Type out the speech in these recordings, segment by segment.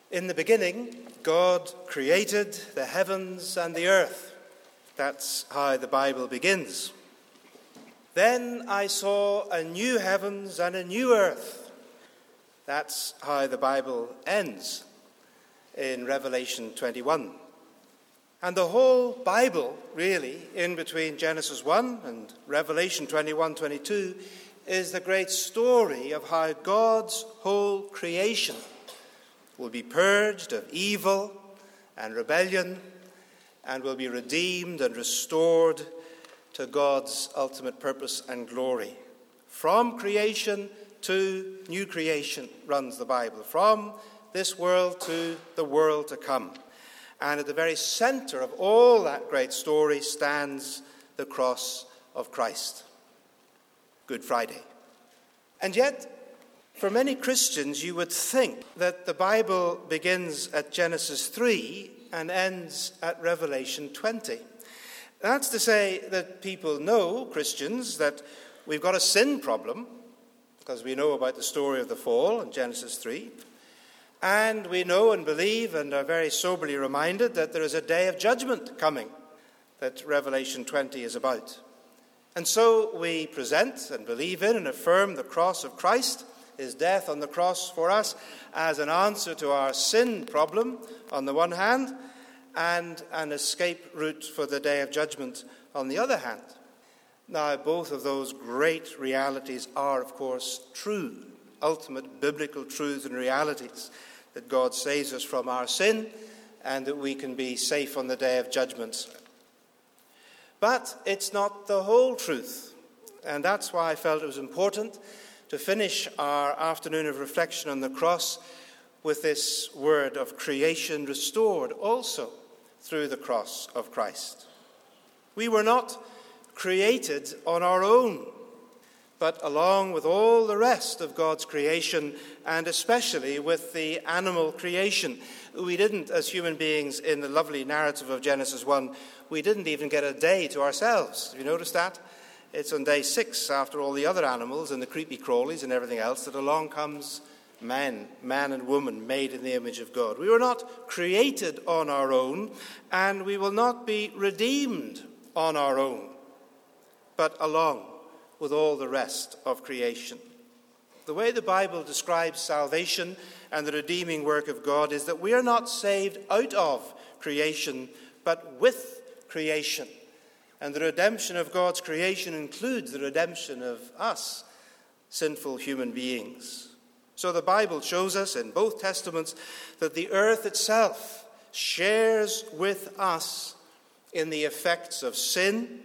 In the beginning, God created the heavens and the earth. That's how the Bible begins. Then I saw a new heavens and a new earth. That's how the Bible ends in Revelation 21. And the whole Bible, really, in between Genesis 1 and Revelation 21-22, is the great story of how God's whole creation will be purged of evil and rebellion and will be redeemed and restored to God's ultimate purpose and glory. From creation to new creation runs the Bible, from this world to the world to come. And at the very center of all that great story stands the cross of Christ. Good Friday. And yet, for many Christians, you would think that the Bible begins at Genesis 3 and ends at Revelation 20. That's to say that people know, Christians, that we've got a sin problem, because we know about the story of the fall in Genesis 3. And we know and believe and are very soberly reminded that there is a day of judgment coming that Revelation 20 is about. And so we present and believe in and affirm the cross of Christ, his death on the cross for us, as an answer to our sin problem on the one hand, and an escape route for the day of judgment on the other hand. Now, both of those great realities are, of course, true, ultimate biblical truths and realities, that God saves us from our sin and that we can be safe on the day of judgment. But it's not the whole truth, and that's why I felt it was important to finish our afternoon of reflection on the cross with this word of creation restored also through the cross of Christ. We were not created on our own, but along with all the rest of God's creation, and especially with the animal creation. We didn't, as human beings, in the lovely narrative of Genesis 1, we didn't even get a day to ourselves. Have you noticed that? It's on day 6, after all the other animals and the creepy crawlies and everything else, that along comes man and woman made in the image of God. We were not created on our own, and we will not be redeemed on our own, but along with all the rest of creation. The way the Bible describes salvation and the redeeming work of God is that we are not saved out of creation, but with creation. And the redemption of God's creation includes the redemption of us, sinful human beings. So the Bible shows us in both Testaments that the earth itself shares with us in the effects of sin.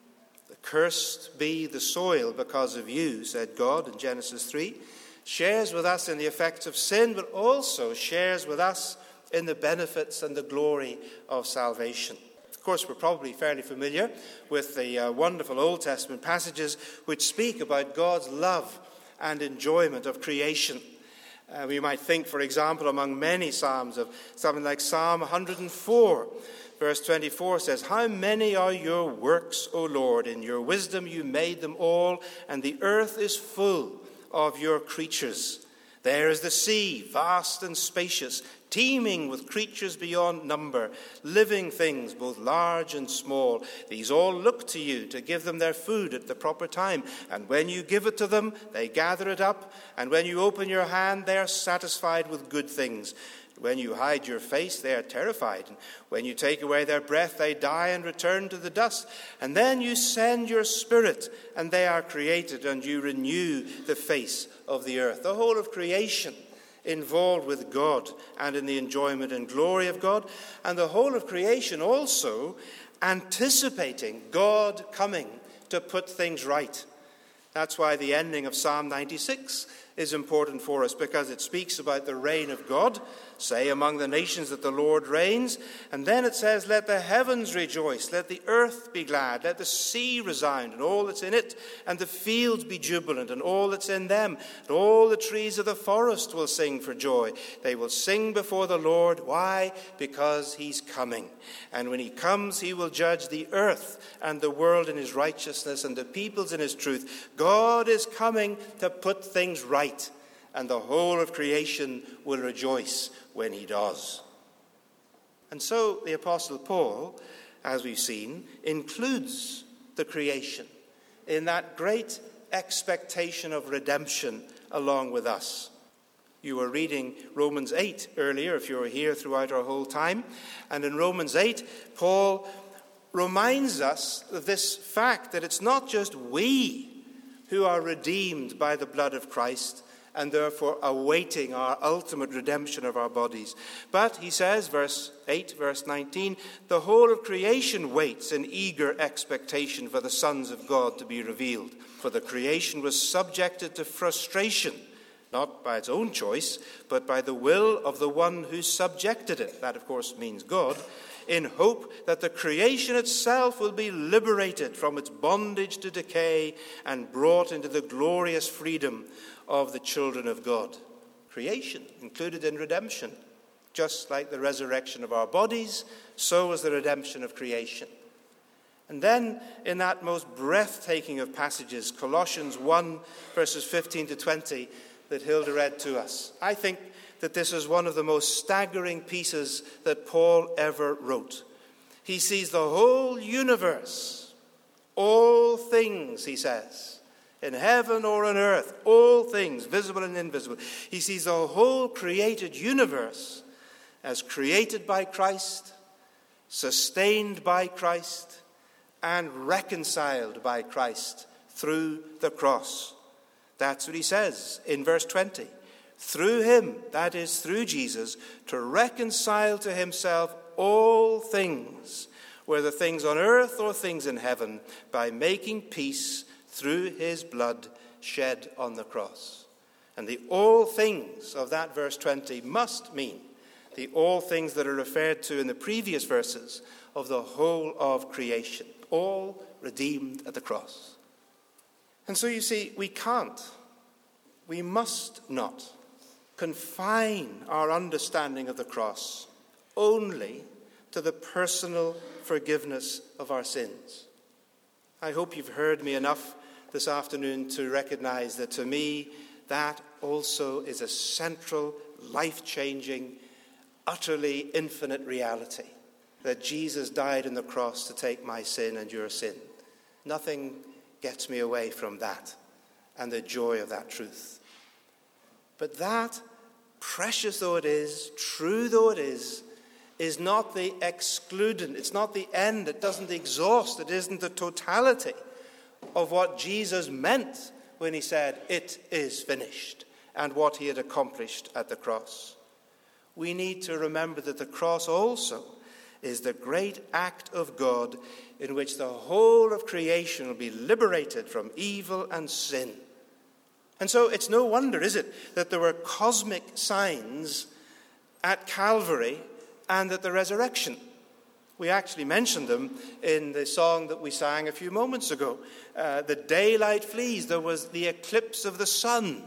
Cursed be the soil because of you, said God in Genesis 3. Shares with us in the effects of sin, but also shares with us in the benefits and the glory of salvation. Of course, we're probably fairly familiar with the wonderful Old Testament passages which speak about God's love and enjoyment of creation. We might think, for example, among many psalms of something like Psalm 104. Verse 24 says, "How many are your works, O Lord? In your wisdom you made them all, and the earth is full of your creatures. There is the sea, vast and spacious, teeming with creatures beyond number, living things both large and small. These all look to you to give them their food at the proper time. And when you give it to them, they gather it up. And when you open your hand, they are satisfied with good things. When you hide your face, they are terrified. And when you take away their breath, they die and return to the dust. And then you send your spirit, and they are created, and you renew the face of the earth." The whole of creation involved with God and in the enjoyment and glory of God, and the whole of creation also anticipating God coming to put things right. That's why the ending of Psalm 96 is important for us, because it speaks about the reign of God. Say among the nations that the Lord reigns. And then it says, "Let the heavens rejoice, let the earth be glad, let the sea resound and all that's in it, and the fields be jubilant and all that's in them. And all the trees of the forest will sing for joy. They will sing before the Lord." Why? Because he's coming. And when he comes, he will judge the earth and the world in his righteousness and the peoples in his truth. God is coming to put things right. and the whole of creation will rejoice when he does. And so the Apostle Paul, as we've seen, includes the creation in that great expectation of redemption along with us. You were reading Romans 8 earlier, if you were here throughout our whole time. And in Romans 8, Paul reminds us of this fact that it's not just we who are redeemed by the blood of Christ and therefore awaiting our ultimate redemption of our bodies. But, he says, verse 8, verse 19, the whole of creation waits in eager expectation for the sons of God to be revealed. For the creation was subjected to frustration, not by its own choice, but by the will of the one who subjected it. That, of course, means God, in hope that the creation itself will be liberated from its bondage to decay and brought into the glorious freedom of the children of God. Creation included in redemption. Just like the resurrection of our bodies, so is the redemption of creation. And then, in that most breathtaking of passages, Colossians 1, verses 15 to 20, that Hilda read to us, I think that this is one of the most staggering pieces that Paul ever wrote. He sees the whole universe, all things, he says, in heaven or on earth, all things, visible and invisible. He sees the whole created universe as created by Christ, sustained by Christ, and reconciled by Christ through the cross. That's what he says in verse 20. Through him, that is, through Jesus, to reconcile to himself all things, whether things on earth or things in heaven, by making peace through his blood shed on the cross. And the all things of that verse 20 must mean the all things that are referred to in the previous verses of the whole of creation, all redeemed at the cross. And so you see, we must not confine our understanding of the cross only to the personal forgiveness of our sins. I hope you've heard me enough this afternoon to recognize that to me, that also is a central, life-changing, utterly infinite reality, that Jesus died on the cross to take my sin and your sin. Nothing gets me away from that and the joy of that truth. But that, precious though it is, true though it is not the excludant, it's not the end, it doesn't exhaust, it isn't the totality of what Jesus meant when he said, "It is finished," and what he had accomplished at the cross. We need to remember that the cross also is the great act of God in which the whole of creation will be liberated from evil and sin. And so it's no wonder, is it, that there were cosmic signs at Calvary and at the resurrection. We actually mentioned them in the song that we sang a few moments ago. The daylight flees, there was the eclipse of the sun.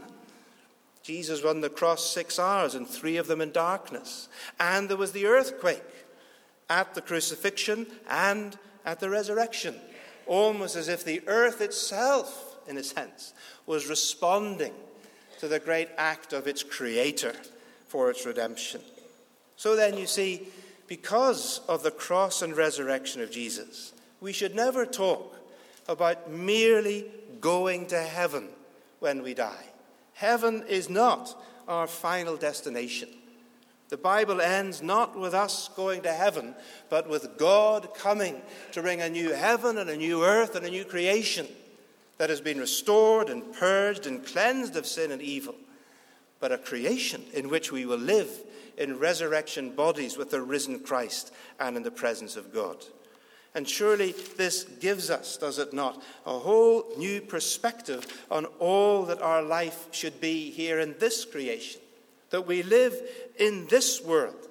Jesus was on the cross 6 hours and 3 of them in darkness. And there was the earthquake at the crucifixion and at the resurrection. Almost as if the earth itself, in a sense, was responding to the great act of its creator for its redemption. So then you see, because of the cross and resurrection of Jesus, we should never talk about merely going to heaven when we die. Heaven is not our final destination. The Bible ends not with us going to heaven, but with God coming to bring a new heaven and a new earth and a new creation that has been restored and purged and cleansed of sin and evil, but a creation in which we will live in resurrection bodies with the risen Christ and in the presence of God. And surely this gives us, does it not, a whole new perspective on all that our life should be here in this creation, that we live in this world,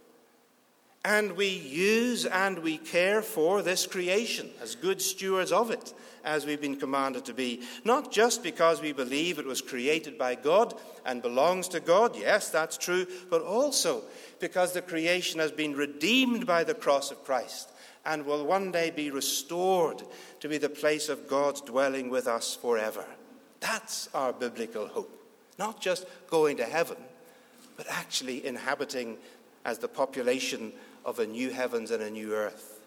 and we use and we care for this creation as good stewards of it, as we've been commanded to be, not just because we believe it was created by God and belongs to God, yes, that's true, but also because the creation has been redeemed by the cross of Christ and will one day be restored to be the place of God's dwelling with us forever. That's our biblical hope. Not just going to heaven, but actually inhabiting as the population of a new heavens and a new earth.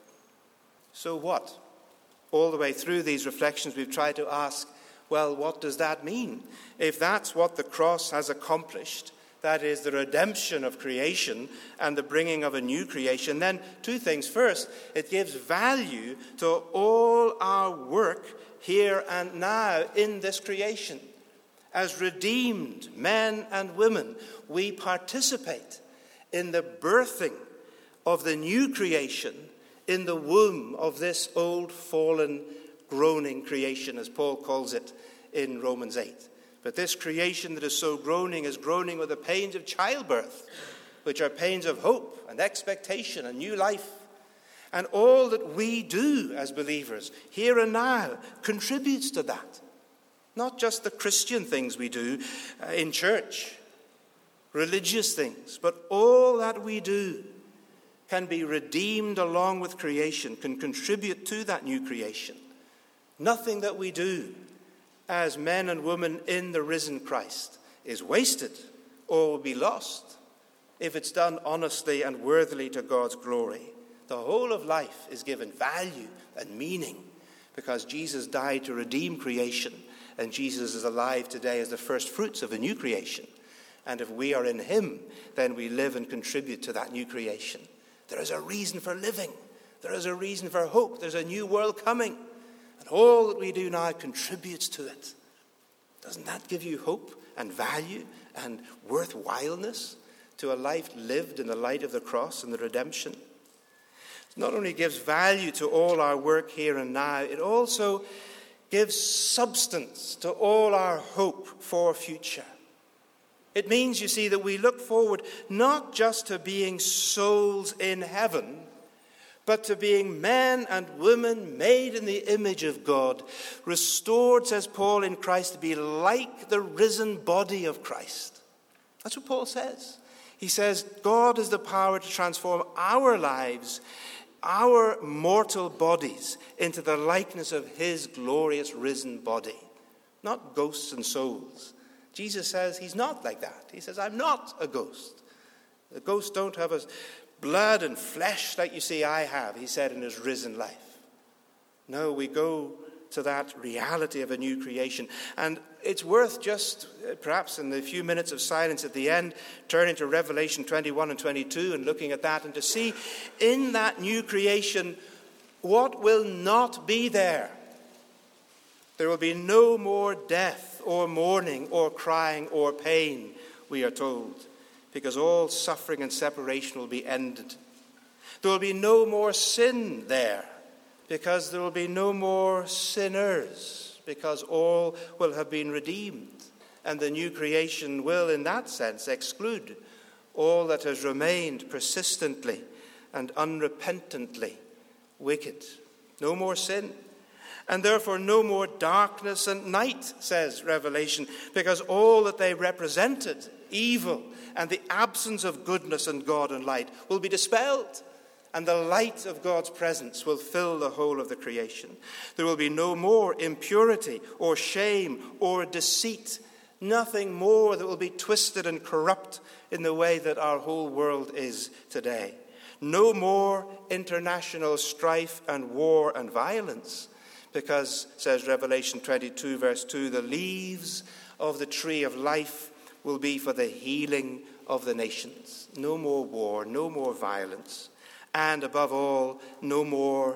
So what? All the way through these reflections, we've tried to ask, well, what does that mean? If that's what the cross has accomplished, that is the redemption of creation and the bringing of a new creation, then two things. First, it gives value to all our work here and now in this creation. As redeemed men and women, we participate in the birthing of the new creation in the womb of this old, fallen, groaning creation, as Paul calls it in Romans 8. But this creation that is so groaning is groaning with the pains of childbirth, which are pains of hope and expectation and new life. And all that we do as believers here and now contributes to that. Not just the Christian things we do in church, religious things, but all that we do can be redeemed along with creation, can contribute to that new creation. Nothing that we do as men and women in the risen Christ is wasted or will be lost if it's done honestly and worthily to God's glory. The whole of life is given value and meaning because Jesus died to redeem creation, and Jesus is alive today as the first fruits of a new creation. And if we are in him, then we live and contribute to that new creation. There is a reason for living. There is a reason for hope. There's a new world coming. And all that we do now contributes to it. Doesn't that give you hope and value and worthwhileness to a life lived in the light of the cross and the redemption? It not only gives value to all our work here and now, it also gives substance to all our hope for future. It means, you see, that we look forward not just to being souls in heaven, but to being men and women made in the image of God, restored, says Paul, in Christ to be like the risen body of Christ. That's what Paul says. He says God has the power to transform our lives, our mortal bodies, into the likeness of his glorious risen body. Not ghosts and souls. Jesus says he's not like that. He says, I'm not a ghost. The ghosts don't have a blood and flesh like you see I have, he said in his risen life. No, we go to that reality of a new creation. And it's worth just, perhaps in the few minutes of silence at the end, turning to Revelation 21 and 22 and looking at that and to see in that new creation what will not be there. There will be no more death or mourning or crying or pain, we are told, because all suffering and separation will be ended. There will be no more sin there, because there will be no more sinners, because all will have been redeemed. And the new creation will, in that sense, exclude all that has remained persistently and unrepentantly wicked. No more sin. And therefore no more darkness and night, says Revelation, because all that they represented, evil and the absence of goodness and God and light, will be dispelled. And the light of God's presence will fill the whole of the creation. There will be no more impurity or shame or deceit. Nothing more that will be twisted and corrupt in the way that our whole world is today. No more international strife and war and violence. Because, says Revelation 22, verse 2, the leaves of the tree of life will be for the healing of the nations. No more war, no more violence. And above all, no more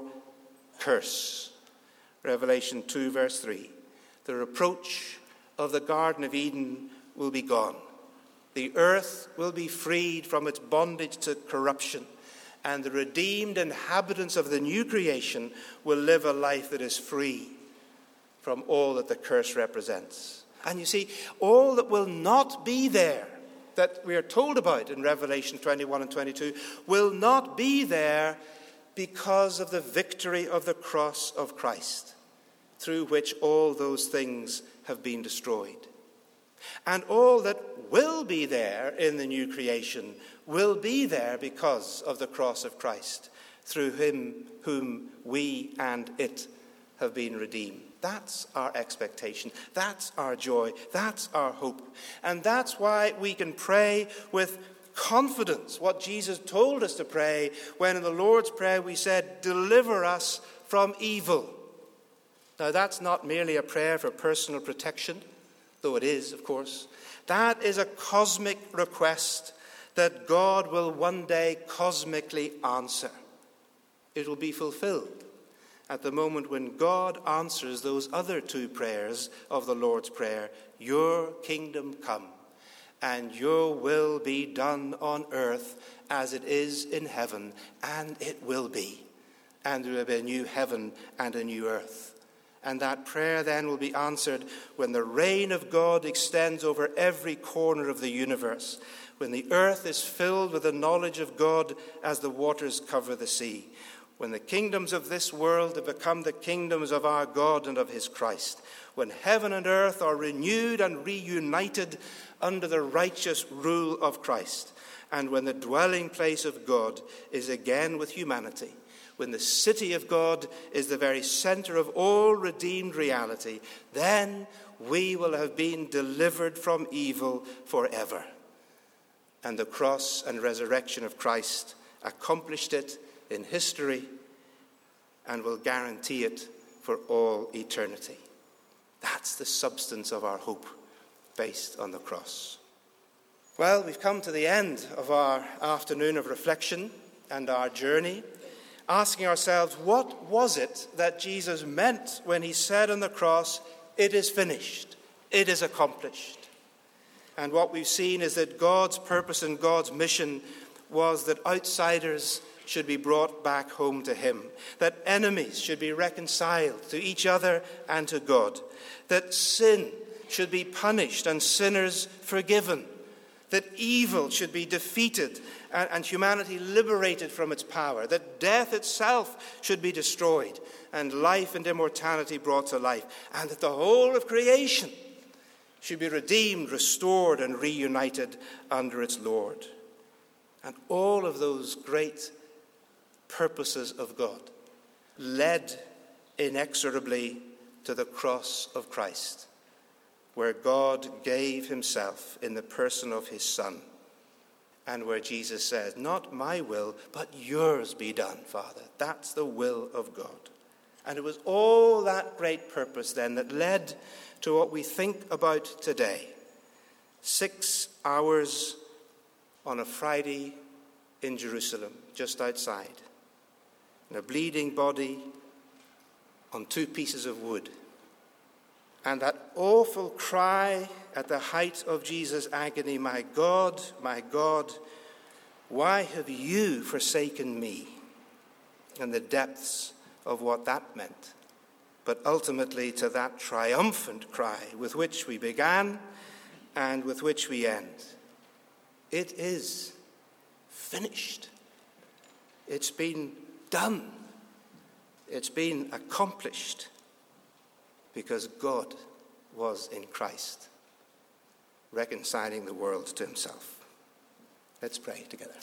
curse. Revelation 2, verse 3. The reproach of the Garden of Eden will be gone. The earth will be freed from its bondage to corruption. And the redeemed inhabitants of the new creation will live a life that is free from all that the curse represents. And you see, all that will not be there, that we are told about in Revelation 21 and 22, will not be there because of the victory of the cross of Christ, through which all those things have been destroyed. And all that will be there in the new creation will be there because of the cross of Christ, through him whom we and it have been redeemed. That's our expectation. That's our joy. That's our hope. And that's why we can pray with confidence what Jesus told us to pray when in the Lord's Prayer we said, "Deliver us from evil." Now that's not merely a prayer for personal protection, though it is, of course. That is a cosmic request that God will one day cosmically answer. It will be fulfilled at the moment when God answers those other two prayers of the Lord's Prayer. Your kingdom come, and your will be done on earth as it is in heaven, and it will be. And there will be a new heaven and a new earth. And that prayer then will be answered when the reign of God extends over every corner of the universe, when the earth is filled with the knowledge of God as the waters cover the sea, when the kingdoms of this world have become the kingdoms of our God and of his Christ, when heaven and earth are renewed and reunited under the righteous rule of Christ, and when the dwelling place of God is again with humanity, when the city of God is the very center of all redeemed reality, then we will have been delivered from evil forever. And the cross and resurrection of Christ accomplished it in history and will guarantee it for all eternity. That's the substance of our hope based on the cross. Well, we've come to the end of our afternoon of reflection and our journey, asking ourselves, what was it that Jesus meant when he said on the cross, "It is finished, it is accomplished"? And what we've seen is that God's purpose and God's mission was that outsiders should be brought back home to him, that enemies should be reconciled to each other and to God, that sin should be punished and sinners forgiven, that evil should be defeated and humanity liberated from its power, that death itself should be destroyed and life and immortality brought to life, and that the whole of creation should be redeemed, restored, and reunited under its Lord. And all of those great purposes of God led inexorably to the cross of Christ, where God gave himself in the person of his Son, and where Jesus says, "Not my will, but yours be done, Father." That's the will of God. And it was all that great purpose then that led to what we think about today. 6 hours on a Friday in Jerusalem, just outside, and a bleeding body on 2 pieces of wood. And that awful cry at the height of Jesus' agony, my God, why have you forsaken me?" And the depths of what that meant. But ultimately to that triumphant cry with which we began and with which we end. It is finished. It's been done. It's been accomplished. Because God was in Christ, reconciling the world to himself. Let's pray together.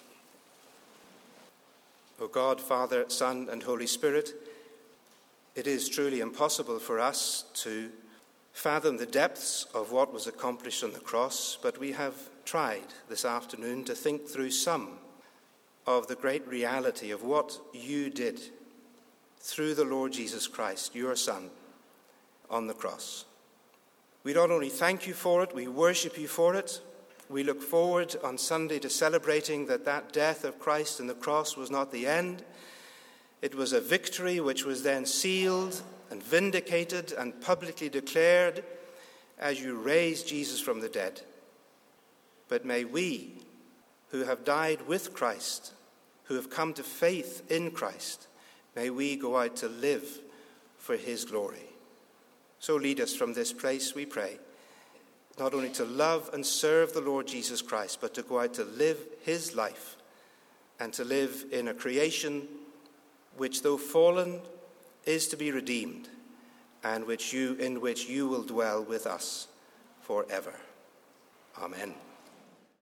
O God, Father, Son, and Holy Spirit, it is truly impossible for us to fathom the depths of what was accomplished on the cross, but we have tried this afternoon to think through some of the great reality of what you did through the Lord Jesus Christ, your Son, on the cross. We not only thank you for it, we worship you for it. We look forward on Sunday to celebrating that death of Christ on the cross was not the end. It was a victory which was then sealed and vindicated and publicly declared as you raised Jesus from the dead. But may we, who have died with Christ, who have come to faith in Christ, may we go out to live for his glory. So lead us from this place, we pray, not only to love and serve the Lord Jesus Christ, but to go out to live his life and to live in a creation which, though fallen, is to be redeemed, and in which you will dwell with us forever. Amen.